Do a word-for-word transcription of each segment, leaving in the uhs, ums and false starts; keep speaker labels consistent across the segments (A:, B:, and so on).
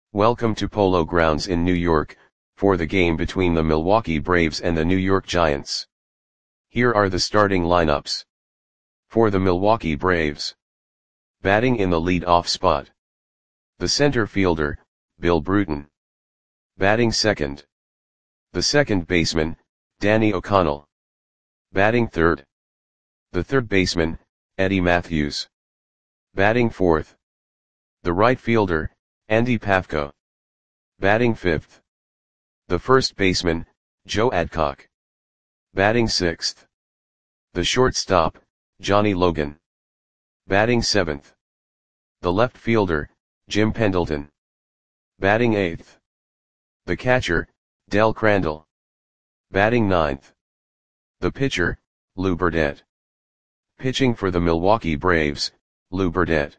A: Welcome to Polo Grounds in New York, for the game between the Milwaukee Braves and the New York Giants. Here are the starting lineups. For the Milwaukee Braves. Batting in the lead-off spot. The center fielder, Bill Bruton. Batting second. The second baseman, Danny O'Connell. Batting third. The third baseman, Eddie Mathews. Batting fourth. The right fielder, Andy Pafko. Batting fifth. The first baseman, Joe Adcock. Batting sixth. The shortstop, Johnny Logan. Batting seventh. The left fielder, Jim Pendleton. Batting eighth. The catcher, Del Crandall. Batting ninth. The pitcher, Lou Burdette. Pitching for the Milwaukee Braves, Lou Burdette.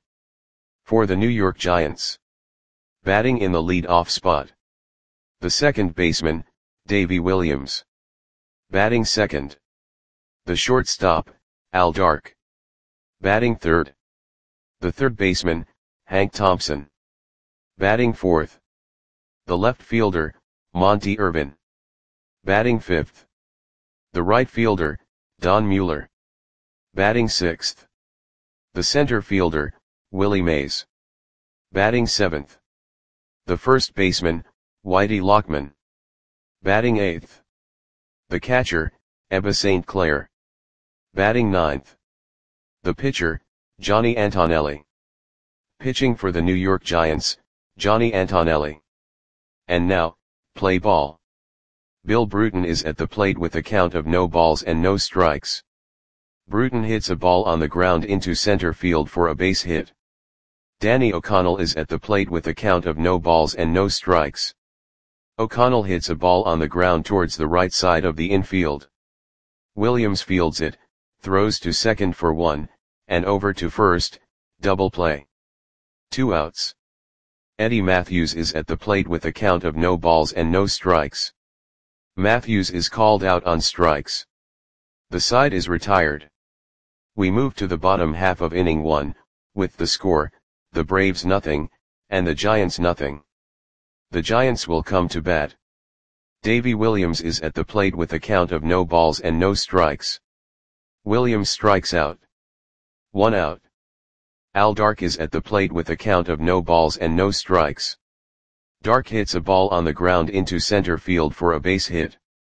A: For the New York Giants. Batting in the lead-off spot. The second baseman, Davey Williams. Batting second. The shortstop, Al Dark. Batting third. The third baseman, Hank Thompson. Batting fourth. The left fielder, Monty Irvin. Batting fifth. The right fielder, Don Mueller. Batting sixth. The center fielder, Willie Mays. Batting seventh. The first baseman, Whitey Lockman. Batting eighth. The catcher, Ebba Saint Clair. Batting ninth. The pitcher, Johnny Antonelli. Pitching for the New York Giants, Johnny Antonelli. And now, play ball. Bill Bruton is at the plate with a count of no balls and no strikes. Bruton hits a ball on the ground into center field for a base hit. Danny O'Connell is at the plate with a count of no balls and no strikes. O'Connell hits a ball on the ground towards the right side of the infield. Williams fields it, throws to second for one, and over to first, double play. Two outs. Eddie Mathews is at the plate with a count of no balls and no strikes. Mathews is called out on strikes. The side is retired. We move to the bottom half of inning one, with the score, the Braves nothing, and the Giants nothing. The Giants will come to bat. Davey Williams is at the plate with a count of no balls and no strikes. Williams strikes out. One out. Al Dark is at the plate with a count of no balls and no strikes. Dark hits a ball on the ground into center field for a base hit.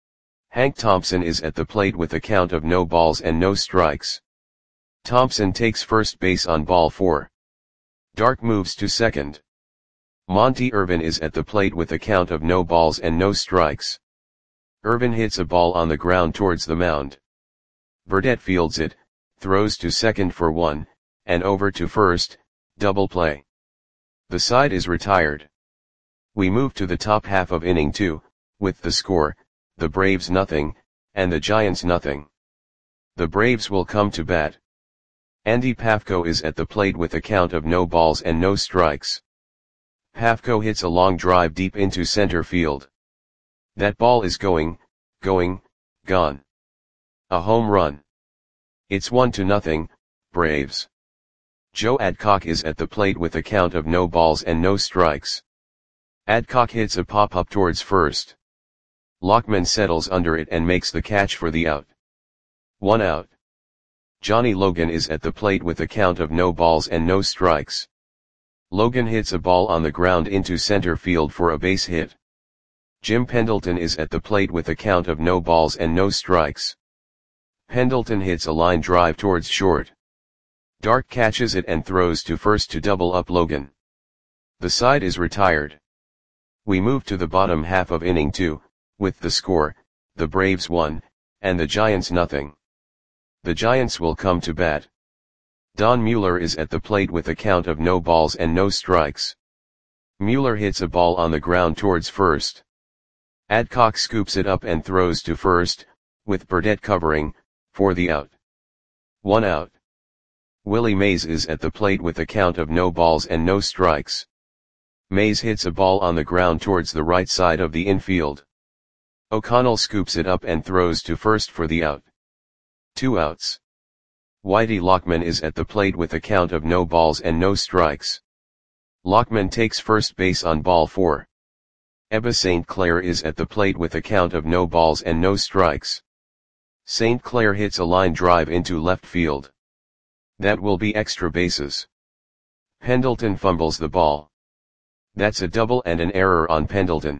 A: Hank Thompson is at the plate with a count of no balls and no strikes. Thompson takes first base on ball four. Dark moves to second. Monty Irvin is at the plate with a count of no balls and no strikes. Irvin hits a ball on the ground towards the mound. Burdette fields it, throws to second for one, and over to first, double play. The side is retired. We move to the top half of inning two, with the score, the Braves nothing, and the Giants nothing. The Braves will come to bat. Andy Pafko is at the plate with a count of no balls and no strikes. Pafko hits a long drive deep into center field. That ball is going, going, gone. A home run. It's one to nothing, Braves. Joe Adcock is at the plate with a count of no balls and no strikes. Adcock hits a pop-up towards first. Lockman settles under it and makes the catch for the out. One out. Johnny Logan is at the plate with a count of no balls and no strikes. Logan hits a ball on the ground into center field for a base hit. Jim Pendleton is at the plate with a count of no balls and no strikes. Pendleton hits a line drive towards short. Dark catches it and throws to first to double up Logan. The side is retired. We move to the bottom half of inning two, with the score, the Braves one, and the Giants nothing. The Giants will come to bat. Don Mueller is at the plate with a count of no balls and no strikes. Mueller hits a ball on the ground towards first. Adcock scoops it up and throws to first, with Burdette covering, for the out. One out. Willie Mays is at the plate with a count of no balls and no strikes. Mays hits a ball on the ground towards the right side of the infield. O'Connell scoops it up and throws to first for the out. Two outs. Whitey Lockman is at the plate with a count of no balls and no strikes. Lockman takes first base on ball four. Ebba Saint Clair is at the plate with a count of no balls and no strikes. Saint Clair hits a line drive into left field. That will be extra bases. Pendleton fumbles the ball. That's a double and an error on Pendleton.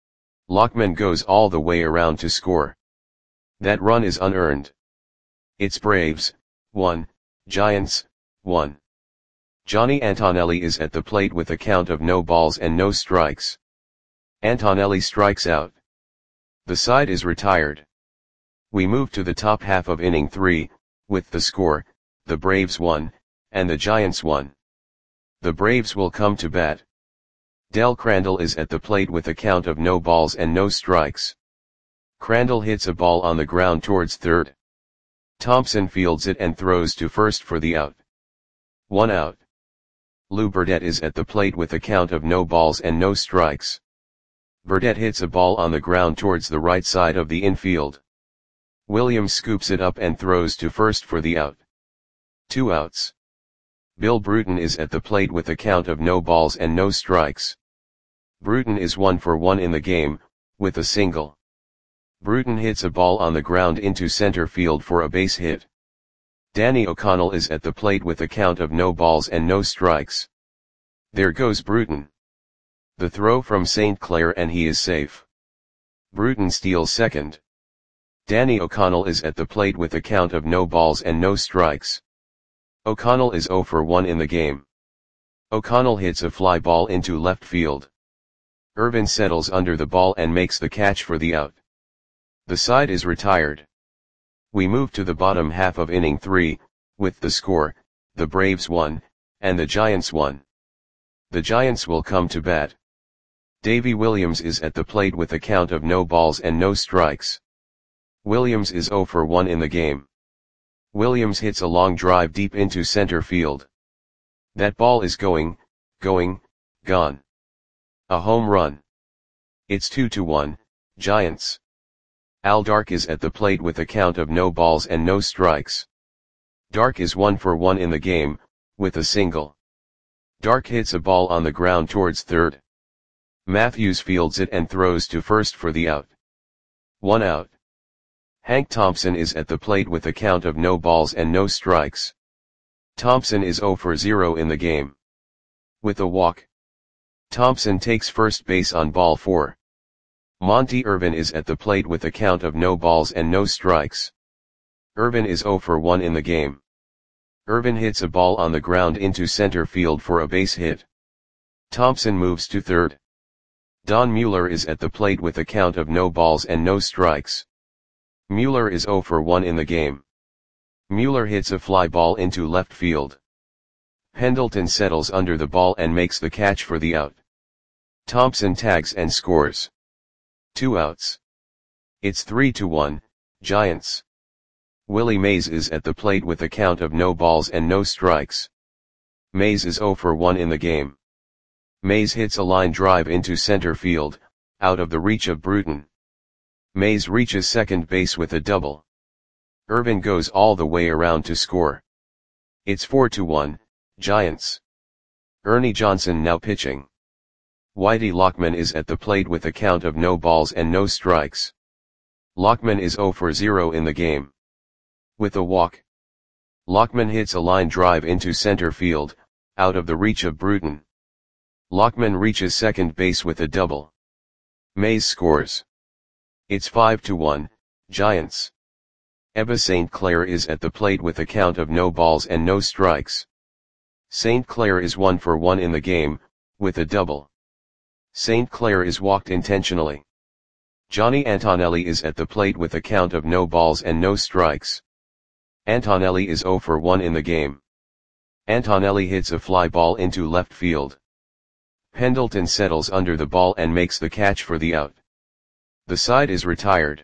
A: Lockman goes all the way around to score. That run is unearned. It's Braves, one, Giants, one. Johnny Antonelli is at the plate with a count of no balls and no strikes. Antonelli strikes out. The side is retired. We move to the top half of inning three, with the score, the Braves won, and the Giants won. The Braves will come to bat. Del Crandall is at the plate with a count of no balls and no strikes. Crandall hits a ball on the ground towards third. Thompson fields it and throws to first for the out. One out. Lou Burdette is at the plate with a count of no balls and no strikes. Burdette hits a ball on the ground towards the right side of the infield. Williams scoops it up and throws to first for the out. Two outs. Bill Bruton is at the plate with a count of no balls and no strikes. Bruton is one for one in the game, with a single. Bruton hits a ball on the ground into center field for a base hit. Danny O'Connell is at the plate with a count of no balls and no strikes. There goes Bruton. The throw from Saint Clair and he is safe. Bruton steals second. Danny O'Connell is at the plate with a count of no balls and no strikes. O'Connell is zero for one in the game. O'Connell hits a fly ball into left field. Irvin settles under the ball and makes the catch for the out. The side is retired. We move to the bottom half of inning three, with the score, the Braves won, and the Giants won. The Giants will come to bat. Davy Williams is at the plate with a count of no balls and no strikes. Williams is zero for one in the game. Williams hits a long drive deep into center field. That ball is going, going, gone. A home run. It's two to one, Giants. Al Dark is at the plate with a count of no balls and no strikes. Dark is one for one in the game, with a single. Dark hits a ball on the ground towards third. Matthews fields it and throws to first for the out. One out. Hank Thompson is at the plate with a count of no balls and no strikes. Thompson is zero for zero in the game. With a walk. Thompson takes first base on ball four. Monty Irvin is at the plate with a count of no balls and no strikes. Irvin is zero for one in the game. Irvin hits a ball on the ground into center field for a base hit. Thompson moves to third. Don Mueller is at the plate with a count of no balls and no strikes. Mueller is zero for one in the game. Mueller hits a fly ball into left field. Pendleton settles under the ball and makes the catch for the out. Thompson tags and scores. Two outs. It's three to one, Giants. Willie Mays is at the plate with a count of no balls and no strikes. Mays is zero for one in the game. Mays hits a line drive into center field, out of the reach of Bruton. Mays reaches second base with a double. Irvin goes all the way around to score. It's four to one, Giants. Ernie Johnson now pitching. Whitey Lockman is at the plate with a count of no balls and no strikes. Lockman is zero for zero in the game. With a walk. Lockman hits a line drive into center field, out of the reach of Bruton. Lockman reaches second base with a double. Mays scores. It's five to one, Giants. Ebba Saint Clair is at the plate with a count of no balls and no strikes. Saint Clair is one for one in the game, with a double. Saint Clair is walked intentionally. Johnny Antonelli is at the plate with a count of no balls and no strikes. Antonelli is zero for one in the game. Antonelli hits a fly ball into left field. Pendleton settles under the ball and makes the catch for the out. The side is retired.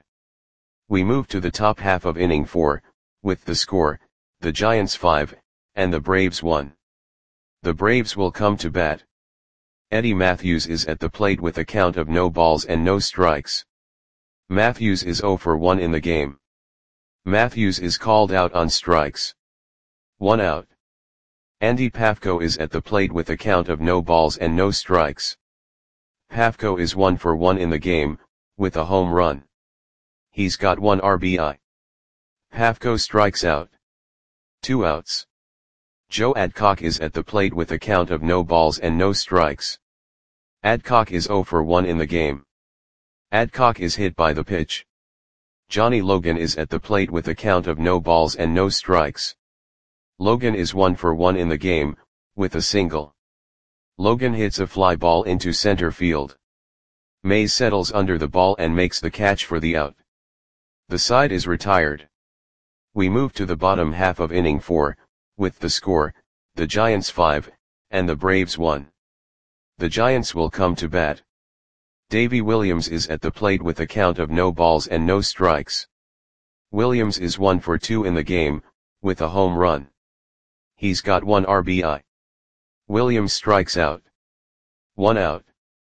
A: We move to the top half of inning four, with the score, the Giants five, and the Braves one. The Braves will come to bat. Eddie Matthews is at the plate with a count of no balls and no strikes. Matthews is zero for one in the game. Matthews is called out on strikes. One out. Andy Pafko is at the plate with a count of no balls and no strikes. Pafko is one for one in the game, with a home run. He's got one R B I. Pafko strikes out. Two outs. Joe Adcock is at the plate with a count of no balls and no strikes. Adcock is zero for one in the game. Adcock is hit by the pitch. Johnny Logan is at the plate with a count of no balls and no strikes. Logan is one for one in the game, with a single. Logan hits a fly ball into center field. Mays settles under the ball and makes the catch for the out. The side is retired. We move to the bottom half of inning four, with the score, the Giants five, and the Braves one. The Giants will come to bat. Davy Williams is at the plate with a count of no balls and no strikes. Williams is one for two in the game, with a home run. He's got one R B I. Williams strikes out. One out.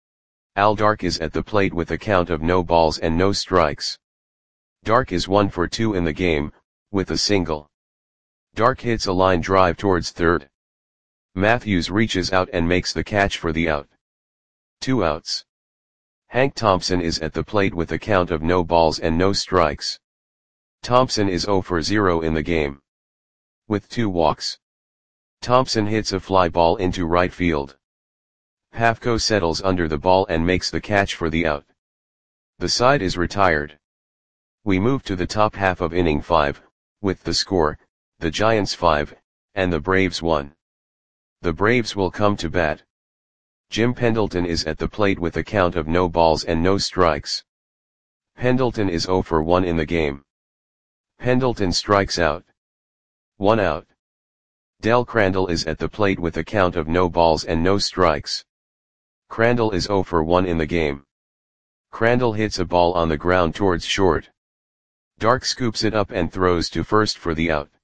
A: Al Dark is at the plate with a count of no balls and no strikes. Dark is one for two in the game, with a single. Dark hits a line drive towards third. Matthews reaches out and makes the catch for the out. Two outs. Hank Thompson is at the plate with a count of no balls and no strikes. Thompson is zero for zero in the game. With two walks. Thompson hits a fly ball into right field. Pafko settles under the ball and makes the catch for the out. The side is retired. We move to the top half of inning five, with the score, the Giants five, and the Braves one. The Braves will come to bat. Jim Pendleton is at the plate with a count of no balls and no strikes. Pendleton is zero for one in the game. Pendleton strikes out. One out. Del Crandall is at the plate with a count of no balls and no strikes. Crandall is zero for one in the game. Crandall hits a ball on the ground towards short. Dark scoops it up and throws to first for the out.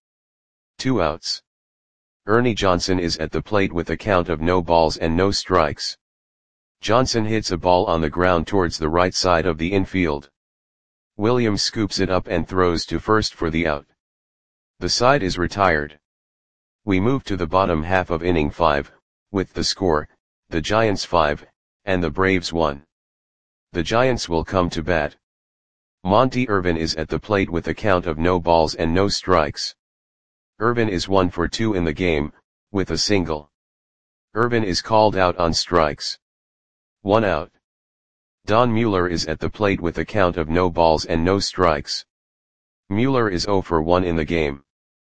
A: Two outs. Ernie Johnson is at the plate with a count of no balls and no strikes. Johnson hits a ball on the ground towards the right side of the infield. Williams scoops it up and throws to first for the out. The side is retired. We move to the bottom half of inning five, with the score, the Giants five, and the Braves one. The Giants will come to bat. Monty Irvin is at the plate with a count of no balls and no strikes. Irvin is one for two in the game, with a single. Irvin is called out on strikes. One out. Don Mueller is at the plate with a count of no balls and no strikes. Mueller is zero for one in the game.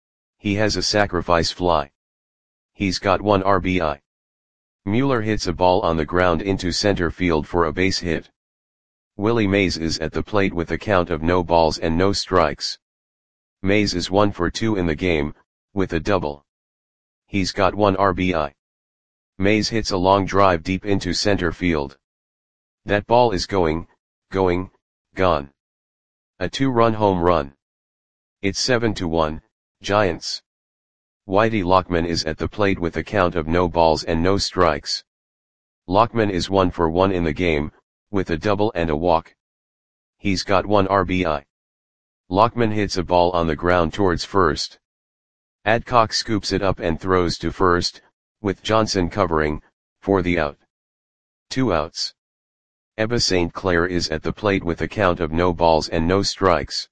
A: He has a sacrifice fly. He's got one R B I. Mueller hits a ball on the ground into center field for a base hit. Willie Mays is at the plate with a count of no balls and no strikes. Mays is one for two in the game, with a double. He's got one R B I. Mays hits a long drive deep into center field. That ball is going, going, gone. A two-run home run. It's seven to one, Giants. Whitey Lockman is at the plate with a count of no balls and no strikes. Lockman is one for one in the game, with a double and a walk. He's got one R B I. Lockman hits a ball on the ground towards first. Adcock scoops it up and throws to first, with Johnson covering, for the out. Two outs. Ebba Saint Clair is at the plate with a count of no balls and no strikes.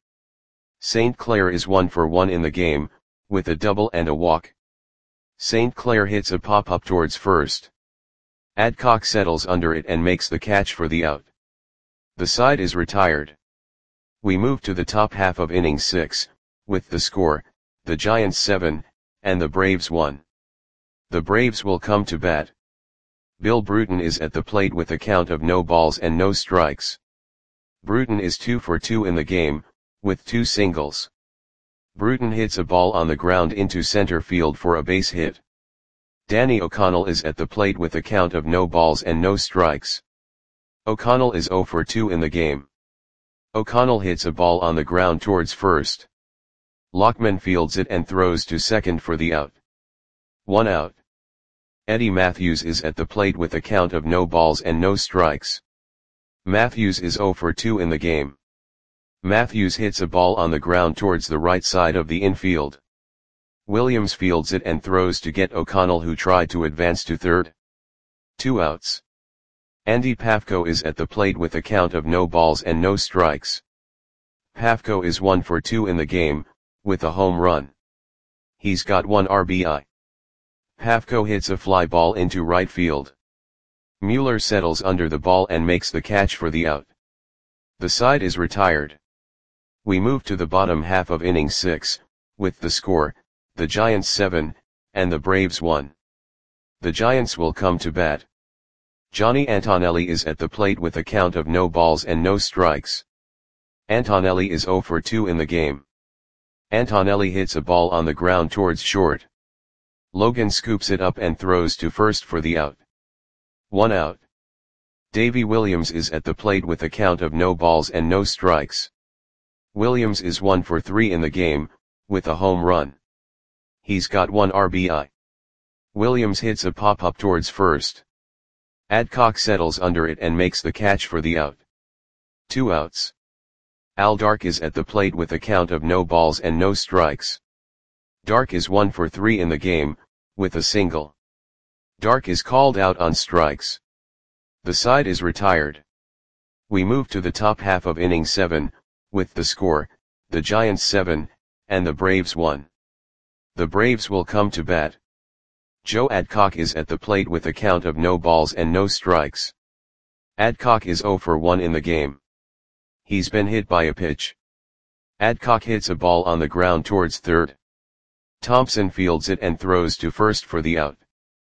A: Saint Clair is one for one in the game, with a double and a walk. Saint Clair hits a pop-up towards first. Adcock settles under it and makes the catch for the out. The side is retired. We move to the top half of inning six, with the score, the Giants seven, and the Braves one. The Braves will come to bat. Bill Bruton is at the plate with a count of no balls and no strikes. Bruton is two for two in the game, with two singles. Bruton hits a ball on the ground into center field for a base hit. Danny O'Connell is at the plate with a count of no balls and no strikes. O'Connell is zero for two in the game. O'Connell hits a ball on the ground towards first. Lockman fields it and throws to second for the out. One out. Eddie Matthews is at the plate with a count of no balls and no strikes. Matthews is zero for two in the game. Matthews hits a ball on the ground towards the right side of the infield. Williams fields it and throws to get O'Connell, who tried to advance to third. Two outs. Andy Pafko is at the plate with a count of no balls and no strikes. Pafko is one for two in the game, with a home run. He's got one R B I. Pafko hits a fly ball into right field. Mueller settles under the ball and makes the catch for the out. The side is retired. We move to the bottom half of inning six, with the score, the Giants seven, and the Braves one. The Giants will come to bat. Johnny Antonelli is at the plate with a count of no balls and no strikes. Antonelli is zero for two in the game. Antonelli hits a ball on the ground towards short. Logan scoops it up and throws to first for the out. One out. Davey Williams is at the plate with a count of no balls and no strikes. Williams is one for three in the game, with a home run. He's got one R B I. Williams hits a pop-up towards first. Adcock settles under it and makes the catch for the out. Two outs. Al Dark is at the plate with a count of no balls and no strikes. Dark is one for three in the game, with a single. Dark is called out on strikes. The side is retired. We move to the top half of inning seven, with the score, the Giants seven, and the Braves one. The Braves will come to bat. Joe Adcock is at the plate with a count of no balls and no strikes. Adcock is zero for one in the game. He's been hit by a pitch. Adcock hits a ball on the ground towards third. Thompson fields it and throws to first for the out.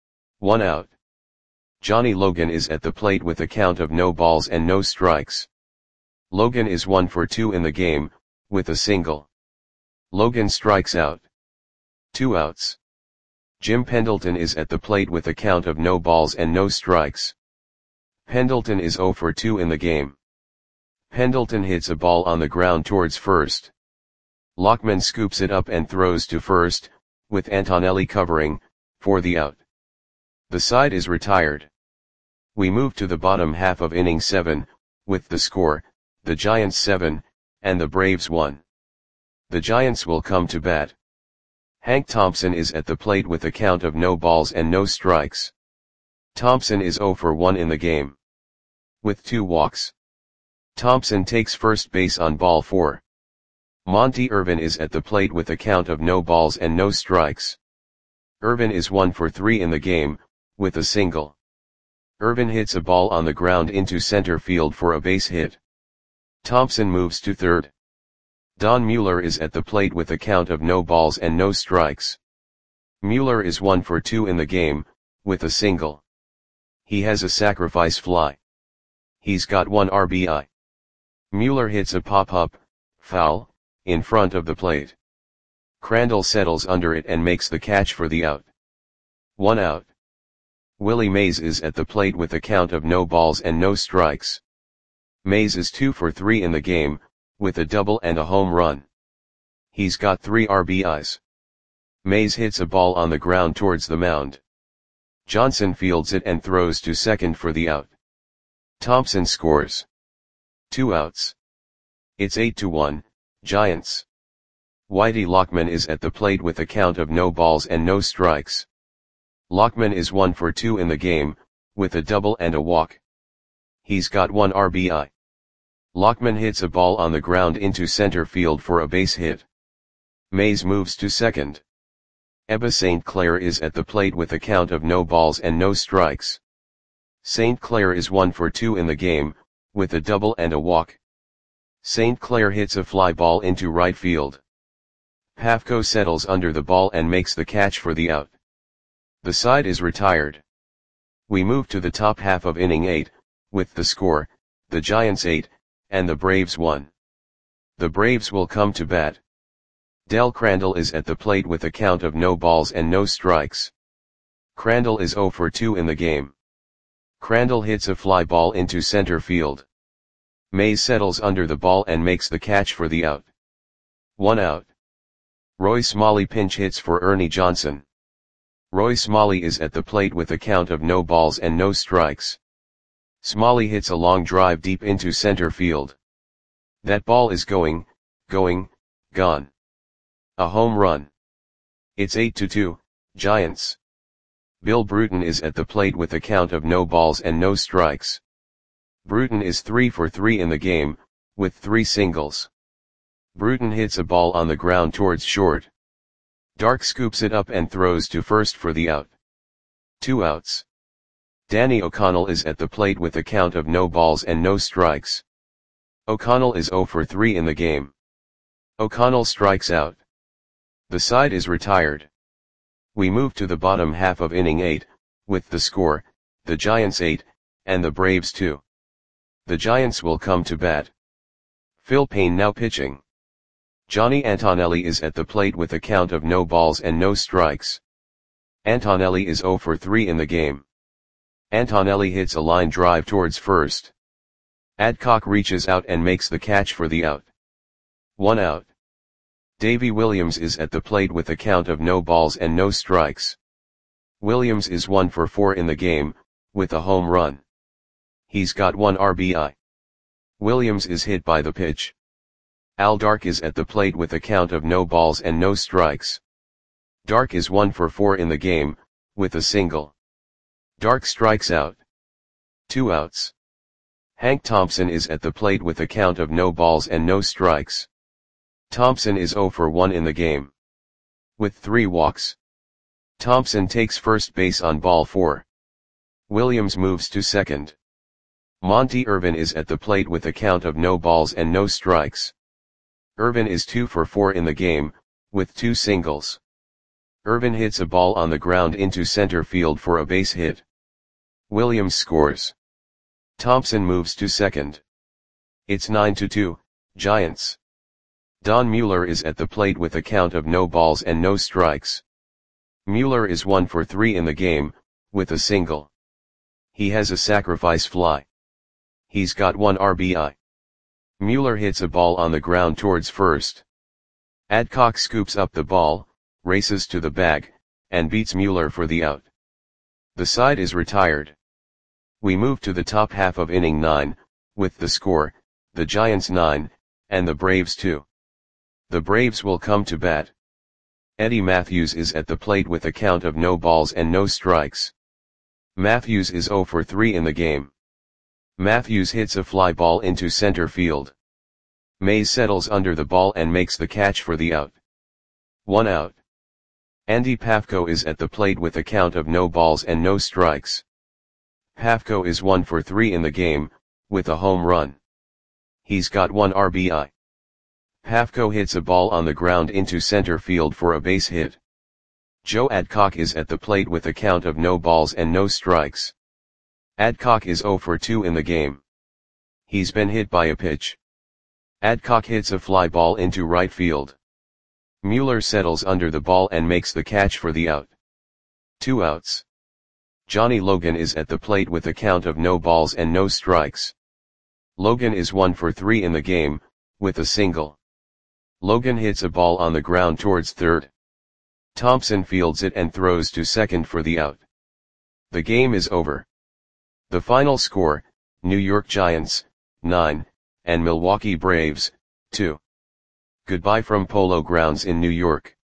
A: One out. Johnny Logan is at the plate with a count of no balls and no strikes. Logan is one for two in the game, with a single. Logan strikes out. Two outs. Jim Pendleton is at the plate with a count of no balls and no strikes. Pendleton is zero for two in the game. Pendleton hits a ball on the ground towards first. Lockman scoops it up and throws to first, with Antonelli covering, for the out. The side is retired. We move to the bottom half of inning seven, with the score, the Giants seven, and the Braves one. The Giants will come to bat. Hank Thompson is at the plate with a count of no balls and no strikes. Thompson is zero for one in the game. With two walks. Thompson takes first base on ball four. Monty Irvin is at the plate with a count of no balls and no strikes. Irvin is one for three in the game, with a single. Irvin hits a ball on the ground into center field for a base hit. Thompson moves to third. Don Mueller is at the plate with a count of no balls and no strikes. Mueller is one for two in the game, with a single. He has a sacrifice fly. He's got one R B I. Mueller hits a pop-up, foul, in front of the plate. Crandall settles under it and makes the catch for the out. One out. Willie Mays is at the plate with a count of no balls and no strikes. Mays is two for three in the game, with a double and a home run. He's got three R B Is. Mays hits a ball on the ground towards the mound. Johnson fields it and throws to second for the out. Thompson scores. Two outs. It's eight to one, Giants. Whitey Lockman is at the plate with a count of no balls and no strikes. Lockman is one for two in the game, with a double and a walk. He's got one R B I. Lockman hits a ball on the ground into center field for a base hit. Mays moves to second. Ebba Saint Clair is at the plate with a count of no balls and no strikes. Saint Clair is one for two in the game, with a double and a walk. Saint Clair hits a fly ball into right field. Pafko settles under the ball and makes the catch for the out. The side is retired. We move to the top half of inning eight, with the score, the Giants eight, and the Braves one. The Braves will come to bat. Del Crandall is at the plate with a count of no balls and no strikes. Crandall is zero for two in the game. Crandall hits a fly ball into center field. Mays settles under the ball and makes the catch for the out. One out. Roy Smalley pinch hits for Ernie Johnson. Roy Smalley is at the plate with a count of no balls and no strikes. Smalley hits a long drive deep into center field. That ball is going, going, gone. A home run. It's eight to two, Giants. Bill Bruton is at the plate with a count of no balls and no strikes. Bruton is three for three in the game, with three singles. Bruton hits a ball on the ground towards short. Dark scoops it up and throws to first for the out. Two outs. Danny O'Connell is at the plate with a count of no balls and no strikes. O'Connell is zero for three in the game. O'Connell strikes out. The side is retired. We move to the bottom half of inning eight, with the score, the Giants eight, and the Braves two. The Giants will come to bat. Phil Payne now pitching. Johnny Antonelli is at the plate with a count of no balls and no strikes. Antonelli is zero for three in the game. Antonelli hits a line drive towards first. Adcock reaches out and makes the catch for the out. One out. Davy Williams is at the plate with a count of no balls and no strikes. Williams is one for four in the game, with a home run. He's got one R B I. Williams is hit by the pitch. Al Dark is at the plate with a count of no balls and no strikes. Dark is one for four in the game, with a single. Dark strikes out. Two outs. Hank Thompson is at the plate with a count of no balls and no strikes. Thompson is zero for one in the game. With three walks. Thompson takes first base on ball four. Williams moves to second. Monty Irvin is at the plate with a count of no balls and no strikes. Irvin is two for four in the game, with two singles. Irvin hits a ball on the ground into center field for a base hit. Williams scores. Thompson moves to second. It's nine to two, Giants. Don Mueller is at the plate with a count of no balls and no strikes. Mueller is one for three in the game, with a single. He has a sacrifice fly. He's got one R B I. Mueller hits a ball on the ground towards first. Adcock scoops up the ball, races to the bag, and beats Mueller for the out. The side is retired. We move to the top half of inning nine, with the score, the Giants nine, and the Braves two. The Braves will come to bat. Eddie Matthews is at the plate with a count of no balls and no strikes. Matthews is zero for three in the game. Matthews hits a fly ball into center field. Mays settles under the ball and makes the catch for the out. One out. Andy Pafko is at the plate with a count of no balls and no strikes. Pafko is one for three in the game, with a home run. He's got one R B I. Pafko hits a ball on the ground into center field for a base hit. Joe Adcock is at the plate with a count of no balls and no strikes. Adcock is zero for two in the game. He's been hit by a pitch. Adcock hits a fly ball into right field. Mueller settles under the ball and makes the catch for the out. Two outs. Johnny Logan is at the plate with a count of no balls and no strikes. Logan is one for three in the game, with a single. Logan hits a ball on the ground towards third. Thompson fields it and throws to second for the out. The game is over. The final score, New York Giants, nine, and Milwaukee Braves, two. Goodbye from Polo Grounds in New York.